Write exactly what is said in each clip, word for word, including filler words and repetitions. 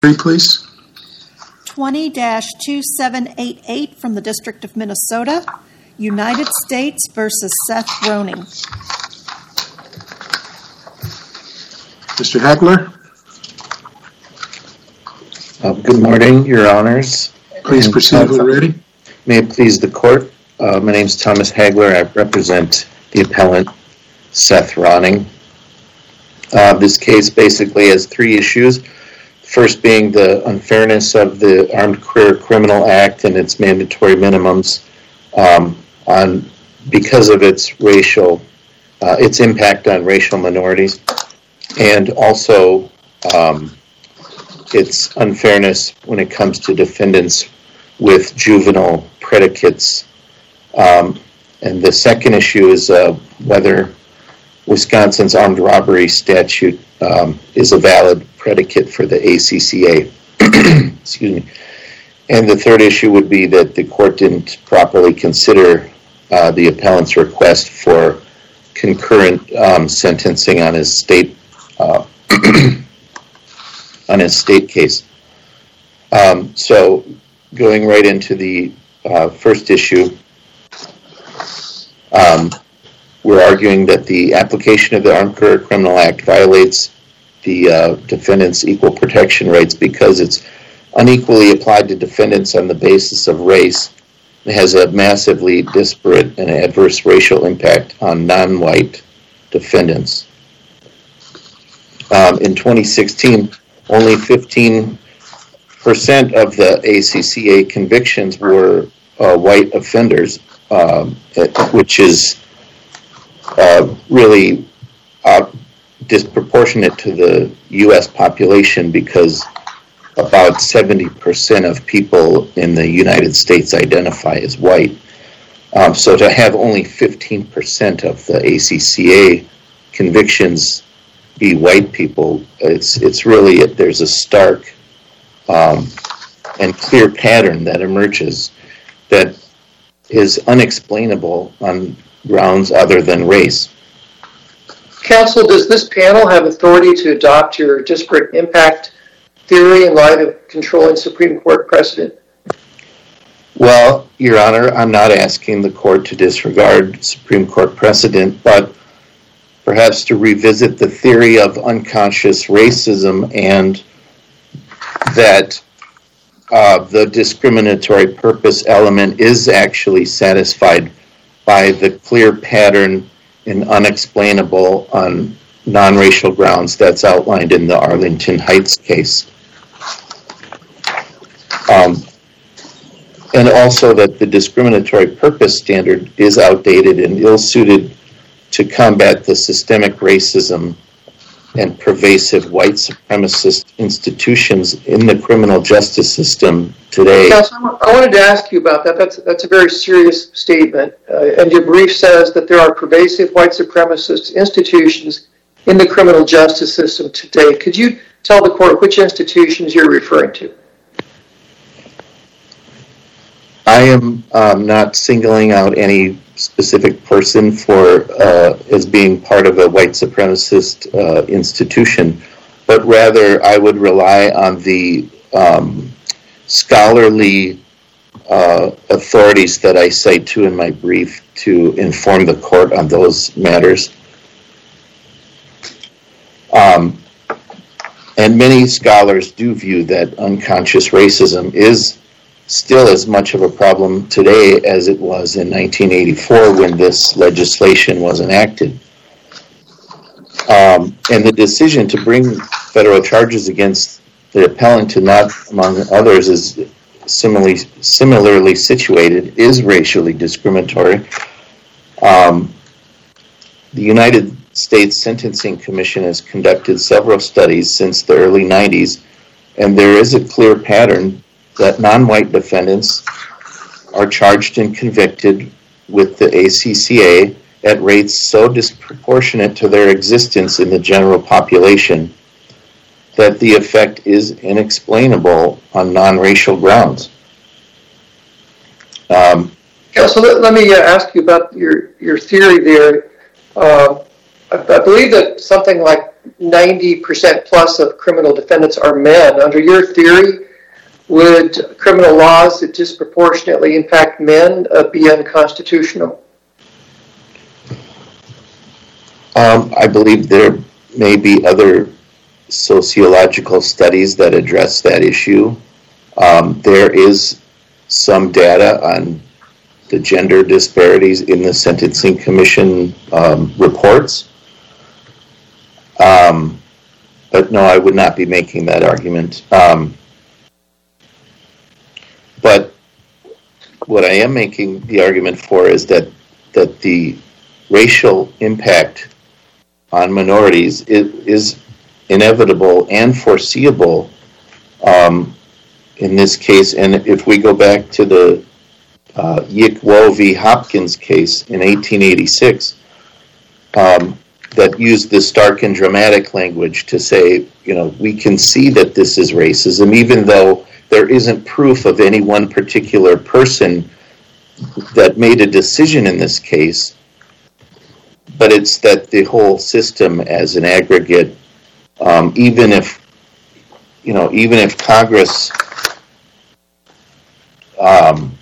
Please. twenty dash two seven eight eight from the District of Minnesota, United States versus Seth Roning. Mister Hagler. Uh, good morning, Your Honors. Please and, proceed when ready. May it please the Court. Uh, my name is Thomas Hagler. I represent the appellant Seth Roning. Uh, this case basically has three issues. First being the unfairness of the Armed Career Criminal Act and its mandatory minimums um, on because of its racial, uh, its impact on racial minorities, and also um, its unfairness when it comes to defendants with juvenile predicates. Um, and the second issue is uh, whether Wisconsin's armed robbery statute um, is a valid predicate for the A C C A. Excuse me. And the third issue would be that the court didn't properly consider uh, the appellant's request for concurrent um, sentencing on his state uh, on his state case. Um, so, going right into the uh, first issue. Um, We're arguing that the application of the Armed Career Criminal Act violates the uh, defendant's equal protection rights because it's unequally applied to defendants on the basis of race. It has a massively disparate and adverse racial impact on non-white defendants. Um, in twenty sixteen, only fifteen percent of the A C C A convictions were uh, white offenders, um, which is Uh, really uh, disproportionate to the U S population because about seventy percent of people in the United States identify as white. Um, so to have only fifteen percent of the A C C A convictions be white people, it's it's really, there's a stark um, and clear pattern that emerges that is unexplainable on grounds other than race. Counsel, does this panel have authority to adopt your disparate impact theory in light of controlling Supreme Court precedent? Well, Your Honor, I'm not asking the court to disregard Supreme Court precedent, but perhaps to revisit the theory of unconscious racism and that uh, the discriminatory purpose element is actually satisfied by the clear pattern and unexplainable on non-racial grounds that's outlined in the Arlington Heights case. Um, and also that the discriminatory purpose standard is outdated and ill-suited to combat the systemic racism and pervasive white supremacist institutions in the criminal justice system today. Counsel, I wanted to ask you about that. That's, that's a very serious statement. Uh, and your brief says that there are pervasive white supremacist institutions in the criminal justice system today. Could you tell the court which institutions you're referring to? I am um, not singling out any specific person for uh, as being part of a white supremacist uh, institution, but rather I would rely on the um, scholarly uh, authorities that I cite to in my brief to inform the court on those matters. Um, and many scholars do view that unconscious racism is still as much of a problem today as it was in nineteen eighty-four when this legislation was enacted. Um, and the decision to bring federal charges against the appellant, and not among others, is similarly similarly situated, is racially discriminatory. Um, the United States Sentencing Commission has conducted several studies since the early nineties, and there is a clear pattern that non-white defendants are charged and convicted with the A C C A at rates so disproportionate to their existence in the general population that the effect is inexplainable on non-racial grounds. Um, Yeah, so let, let me uh, ask you about your, your theory there. Uh, I, I believe that something like ninety percent plus of criminal defendants are men. Under your theory, would criminal laws that disproportionately impact men uh, be unconstitutional? Um, I believe there may be other sociological studies that address that issue. Um, there is some data on the gender disparities in the Sentencing Commission um, reports. Um, but no, I would not be making that argument. Um, but what I am making the argument for is that that the racial impact on minorities is, is inevitable and foreseeable um, in this case. And if we go back to the uh, Yick Wo v. Hopkins case in eighteen eighty-six, um, that used this stark and dramatic language to say, you know, we can see that this is racism, even though there isn't proof of any one particular person that made a decision in this case, but it's that the whole system as an aggregate, um, even if, you know, even if Congress um,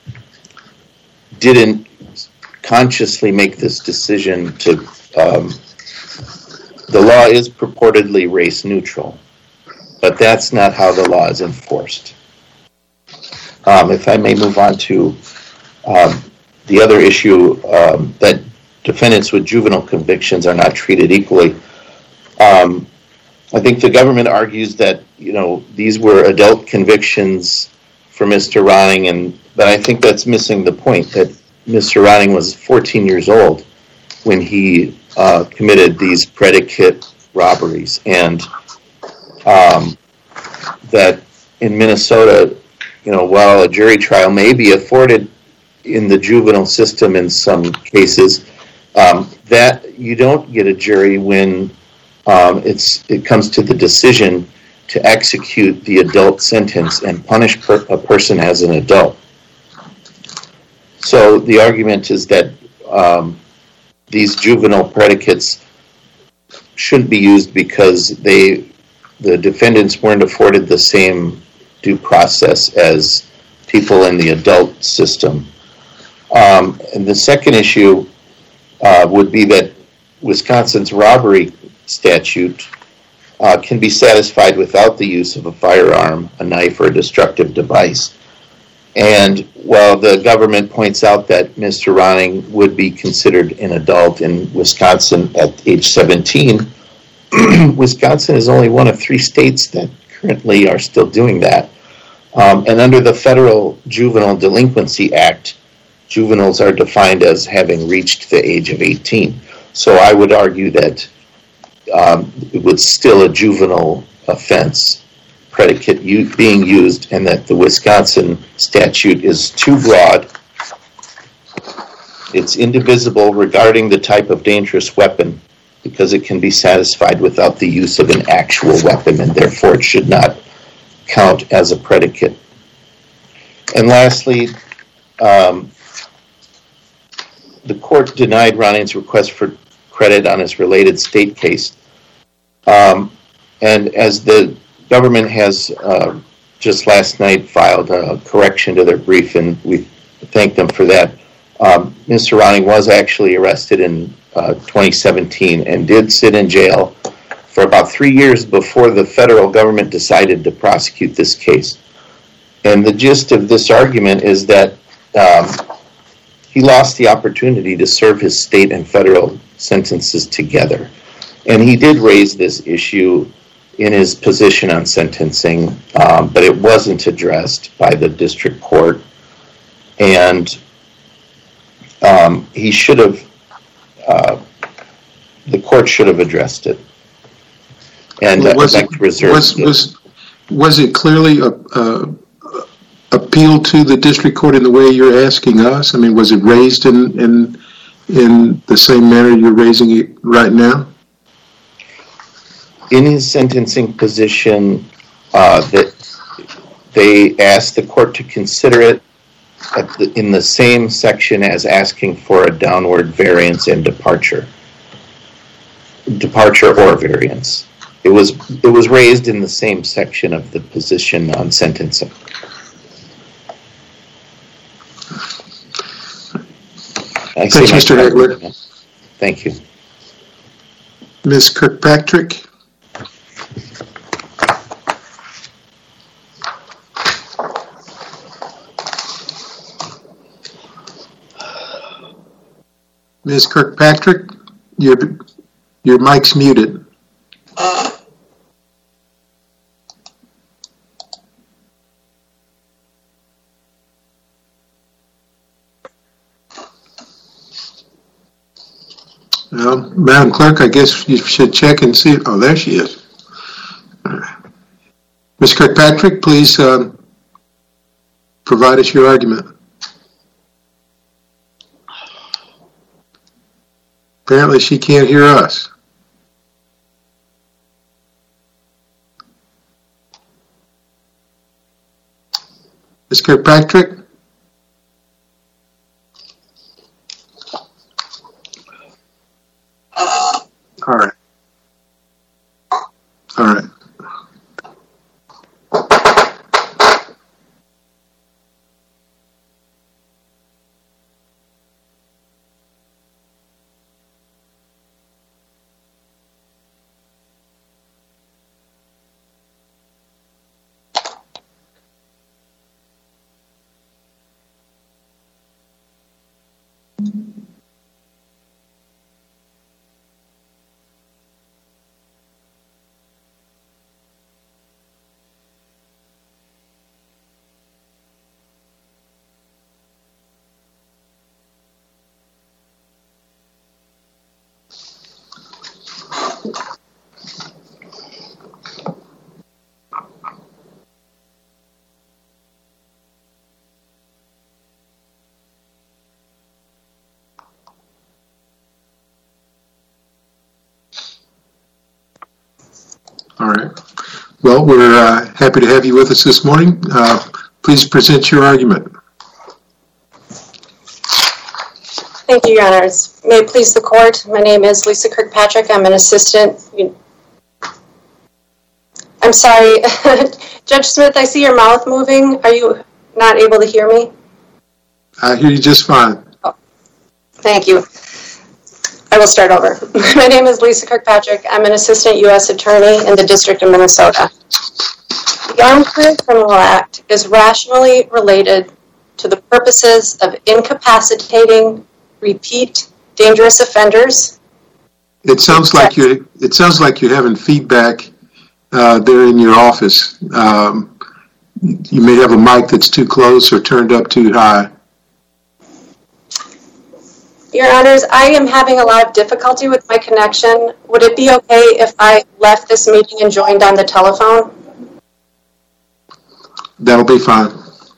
didn't consciously make this decision to, um, the law is purportedly race neutral, but that's not how the law is enforced. Um, if I may move on to um, the other issue, um, that defendants with juvenile convictions are not treated equally. Um, I think the government argues that, you know, these were adult convictions for Mister Ronning, and but I think that's missing the point that Mister Ronning was fourteen years old when he uh, committed these predicate robberies, and um, that in Minnesota, you know, while a jury trial may be afforded in the juvenile system in some cases, um, that you don't get a jury when um, it's it comes to the decision to execute the adult sentence and punish per- a person as an adult. So the argument is that um, these juvenile predicates shouldn't be used because they, the defendants weren't afforded the same due process as people in the adult system. Um, and the second issue uh, would be that Wisconsin's robbery statute uh, can be satisfied without the use of a firearm, a knife, or a destructive device. And while the government points out that Mister Ronning would be considered an adult in Wisconsin at age seventeen, Wisconsin is only one of three states that currently are still doing that. Um, and under the Federal Juvenile Delinquency Act, juveniles are defined as having reached the age of eighteen. So I would argue that um, it was still a juvenile offense predicate u- being used, and that the Wisconsin statute is too broad. It's indivisible regarding the type of dangerous weapon because it can be satisfied without the use of an actual weapon, and therefore it should not count as a predicate. And lastly, um, the court denied Ronning's request for credit on his related state case. Um, and as the government has uh, just last night filed a correction to their brief, and we thank them for that, um, Mister Ronning was actually arrested in uh, twenty seventeen and did sit in jail for about three years before the federal government decided to prosecute this case. And the gist of this argument is that um, he lost the opportunity to serve his state and federal sentences together. And he did raise this issue in his position on sentencing, um, but it wasn't addressed by the district court. And um, he should have, uh, the court should have addressed it. And well, I'd like to reserve. Was, was, was it clearly a, a appealed to the district court in the way you're asking us? I mean, was it raised in in, in the same manner you're raising it right now? In his sentencing position, uh, that they asked the court to consider it at the, in the same section as asking for a downward variance and departure. departure or variance. It was it was raised in the same section of the position on sentencing. I Thanks, see Mister my- Hagler. Thank you. Miz Kirkpatrick? Miz Kirkpatrick, your, your mic's muted. Well, Madam Clerk, I guess you should check and see. Oh, there she is. Miz Kirkpatrick, please um, provide us your argument. Apparently she can't hear us. Miz Kirkpatrick? All right. All right. All right. Well, we're uh, happy to have you with us this morning. Uh, please present your argument. Thank you, Your Honors. May it please the Court, my name is Lisa Kirkpatrick. I'm an assistant. I'm sorry, Judge Smith, I see your mouth moving. Are you not able to hear me? I hear you just fine. Oh, thank you. I will start over. My name is Lisa Kirkpatrick. I'm an assistant U S attorney in the District of Minnesota. The Armed Career Criminal Act is rationally related to the purposes of incapacitating repeat dangerous offenders. It sounds like you. It sounds like you're having feedback uh, there in your office. Um, you may have a mic that's too close or turned up too high. Your Honors, I am having a lot of difficulty with my connection. Would it be okay if I left this meeting and joined on the telephone? That'll be fine.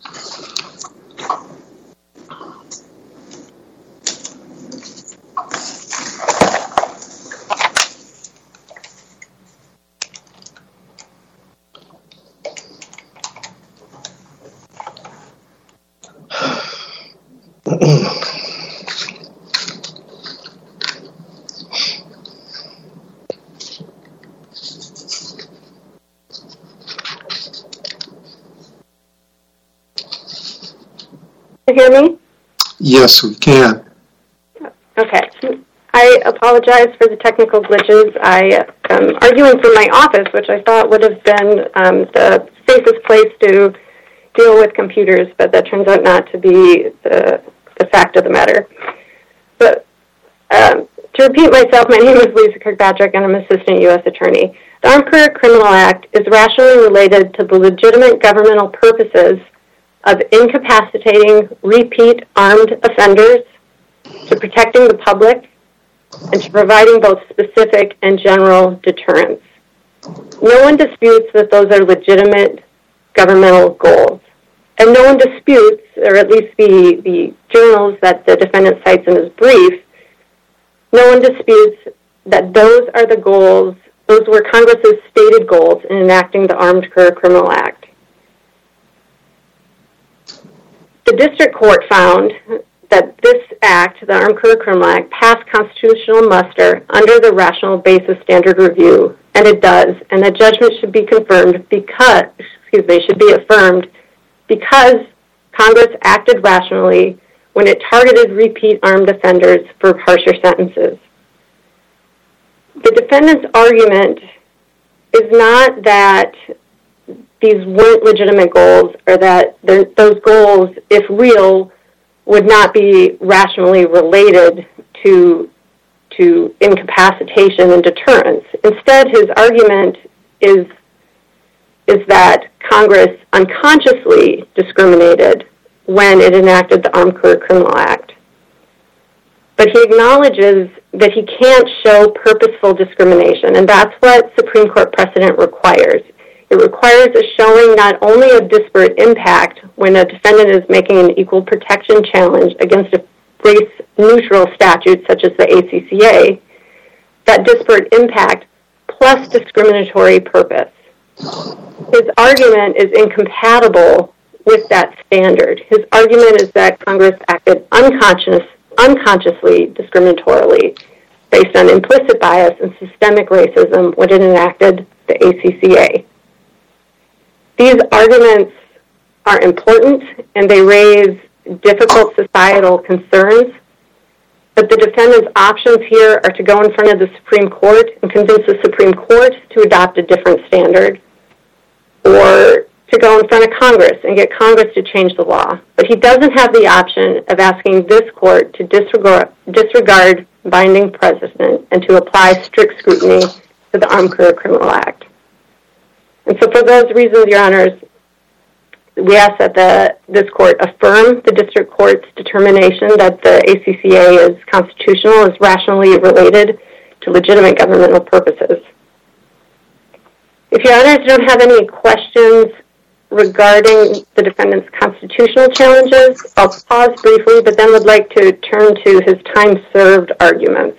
You hear me? Yes, we can. Okay. I apologize for the technical glitches. I am arguing from my office, which I thought would have been um, the safest place to deal with computers, but that turns out not to be the, the fact of the matter. But um, to repeat myself, my name is Lisa Kirkpatrick, and I'm an assistant U S attorney. The Armed Career Criminal Act is rationally related to the legitimate governmental purposes of incapacitating repeat armed offenders, to protecting the public, and to providing both specific and general deterrence. No one disputes that those are legitimate governmental goals. And no one disputes, or at least the, the journals that the defendant cites in his brief, no one disputes that those are the goals, those were Congress's stated goals in enacting the Armed Career Criminal Act. The district court found that this act, the Armed Career Criminal Act, passed constitutional muster under the rational basis standard review, and it does, and the judgment should be confirmed because, excuse me, should be affirmed because Congress acted rationally when it targeted repeat armed offenders for harsher sentences. The defendant's argument is not that these weren't legitimate goals or that those goals, if real, would not be rationally related to, to incapacitation and deterrence. Instead, his argument is, is that Congress unconsciously discriminated when it enacted the Armed Career Criminal Act. But he acknowledges that he can't show purposeful discrimination, and that's what Supreme Court precedent requires. It requires a showing not only of disparate impact when a defendant is making an equal protection challenge against a race-neutral statute such as the A C C A, that disparate impact plus discriminatory purpose. His argument is incompatible with that standard. His argument is that Congress acted unconscious, unconsciously discriminatorily based on implicit bias and systemic racism when it enacted the A C C A. These arguments are important and they raise difficult societal concerns, but the defendant's options here are to go in front of the Supreme Court and convince the Supreme Court to adopt a different standard, or to go in front of Congress and get Congress to change the law. But he doesn't have the option of asking this court to disregard, disregard binding precedent and to apply strict scrutiny to the Armed Career Criminal Act. And so for those reasons, Your Honors, we ask that the, this court affirm the district court's determination that the A C C A is constitutional, is rationally related to legitimate governmental purposes. If Your Honors don't have any questions regarding the defendant's constitutional challenges, I'll pause briefly, but then would like to turn to his time-served arguments.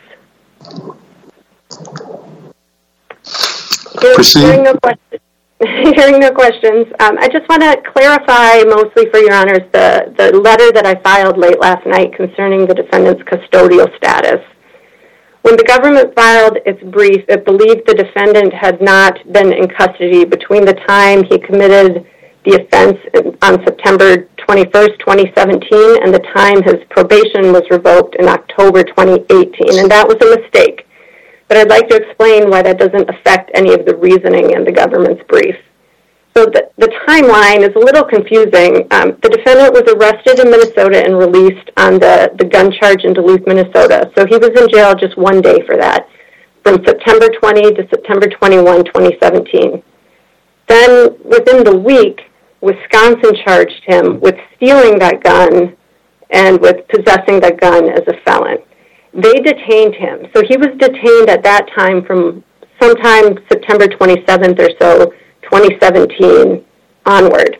Proceed. Hearing no questions, hearing no questions um, I just want to clarify mostly for Your Honors the, the letter that I filed late last night concerning the defendant's custodial status. When the government filed its brief, it believed the defendant had not been in custody between the time he committed the offense on September twenty-first, twenty seventeen, and the time his probation was revoked in October twenty eighteen, and that was a mistake. But I'd like to explain why that doesn't affect any of the reasoning in the government's brief. So the, the timeline is a little confusing. Um, the defendant was arrested in Minnesota and released on the, the gun charge in Duluth, Minnesota. So he was in jail just one day for that, from September twentieth to September twenty-first, twenty seventeen. Then within the week, Wisconsin charged him with stealing that gun and with possessing that gun as a felon. They detained him. So he was detained at that time from sometime September twenty-seventh or so, twenty seventeen onward.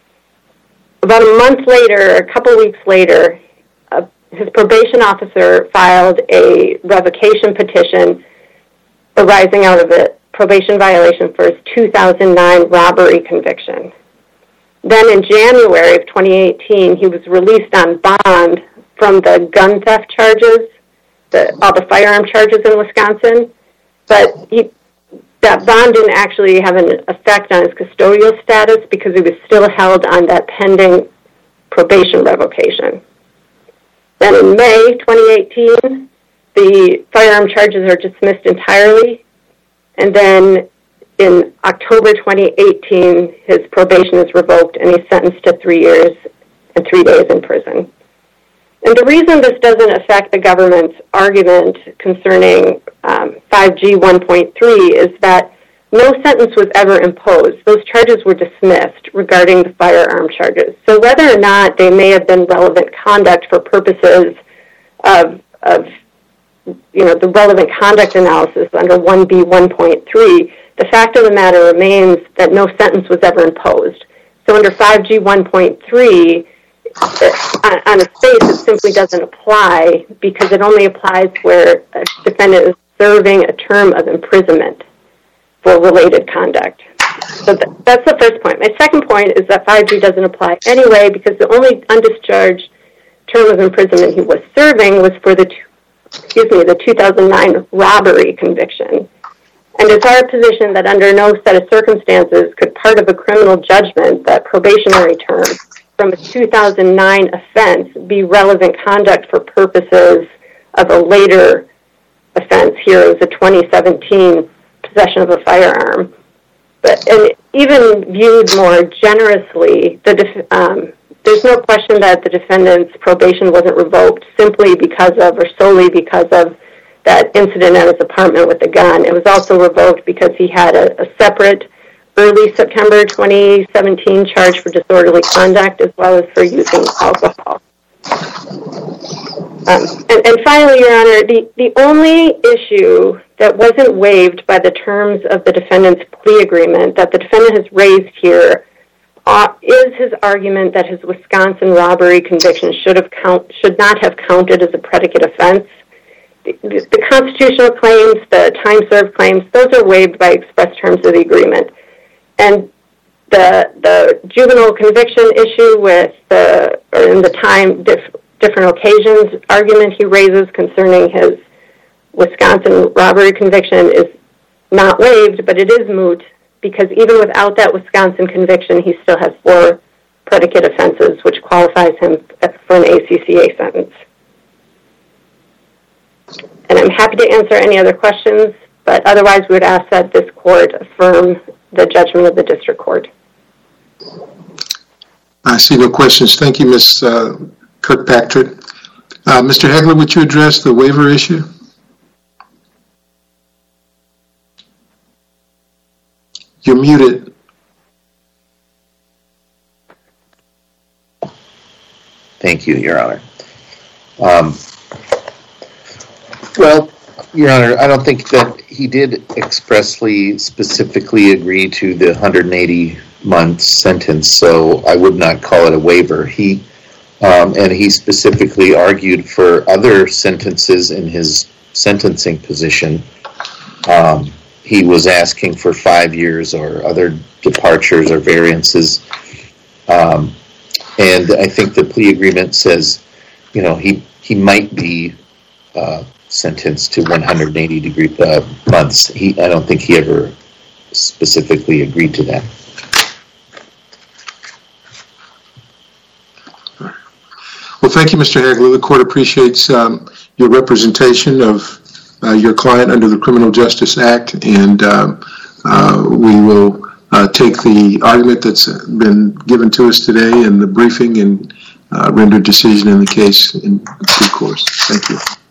About a month later, a couple weeks later, uh, his probation officer filed a revocation petition arising out of a probation violation for his two thousand nine robbery conviction. Then in January of twenty eighteen, he was released on bond from the gun theft charges, the, all the firearm charges in Wisconsin, but he, that bond didn't actually have an effect on his custodial status because he was still held on that pending probation revocation. Then in May twenty eighteen, the firearm charges are dismissed entirely, and then in October twenty eighteen, his probation is revoked and he's sentenced to three years and three days in prison. And the reason this doesn't affect the government's argument concerning um, five G one point three is that no sentence was ever imposed. Those charges were dismissed regarding the firearm charges. So whether or not they may have been relevant conduct for purposes of, of you know, the relevant conduct analysis under one B one point three, the fact of the matter remains that no sentence was ever imposed. So under five G one point three, on its face, it simply doesn't apply because it only applies where a defendant is serving a term of imprisonment for related conduct. So th- that's the first point. My second point is that five G doesn't apply anyway because the only undischarged term of imprisonment he was serving was for the, excuse me, the two thousand nine robbery conviction. And it's our position that under no set of circumstances could part of a criminal judgment, that probationary term, from a two thousand nine offense be relevant conduct for purposes of a later offense. Here is a twenty seventeen possession of a firearm. But and even viewed more generously, the def- um, there's no question that the defendant's probation wasn't revoked simply because of or solely because of that incident at his apartment with the gun. It was also revoked because he had a, a separate early September twenty seventeen charge for disorderly conduct as well as for using alcohol. Um, and, and finally, Your Honor, the, the only issue that wasn't waived by the terms of the defendant's plea agreement that the defendant has raised here uh, is his argument that his Wisconsin robbery conviction should have count, should not have counted as a predicate offense. The, the, the constitutional claims, the time served claims, those are waived by express terms of the agreement. And the the juvenile conviction issue with the, or in the time, diff, different occasions argument he raises concerning his Wisconsin robbery conviction is not waived, but it is moot because even without that Wisconsin conviction, he still has four predicate offenses, which qualifies him for an A C C A sentence. And I'm happy to answer any other questions, but otherwise we would ask that this court affirm the judgment of the district court. I see no questions. Thank you, Miz Uh, Kirkpatrick. Uh, Mister Hagler, would you address the waiver issue? You're muted. Thank you, Your Honor. Um, well, Your Honor, I don't think that he did expressly, specifically agree to the one hundred eighty month sentence, so I would not call it a waiver. He um, and he specifically argued for other sentences in his sentencing position. Um, he was asking for five years or other departures or variances. Um, and I think the plea agreement says, you know, he, he might be uh, sentenced to one hundred eighty degree uh, months. He, I don't think he ever specifically agreed to that. Well, thank you, Mister Hagler. The court appreciates um, your representation of uh, your client under the Criminal Justice Act, and um, uh, we will uh, take the argument that's been given to us today and the briefing and uh, render decision in the case in due course. Thank you.